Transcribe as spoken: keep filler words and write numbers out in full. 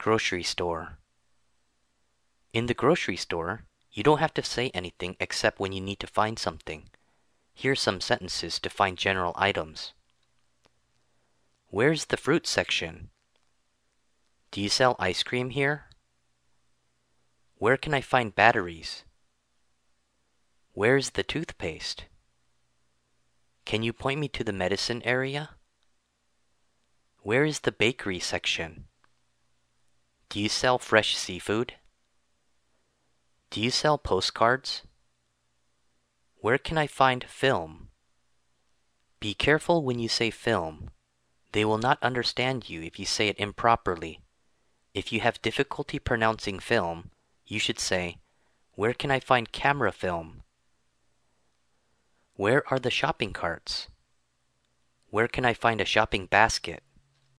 Grocery store. In the grocery store, you don't have to say anything except when you need to find something. Here's some sentences to find general items. Where's the fruit section? Do you sell ice cream here? Where can I find batteries? Where's the toothpaste? Can you point me to the medicine area? Where is the bakery section? Do you sell fresh seafood? Do you sell postcards? Where can I find film? Be careful when you say film. They will not understand you if you say it improperly. If you have difficulty pronouncing film, you should say, where can I find camera film? Where are the shopping carts? Where can I find a shopping basket?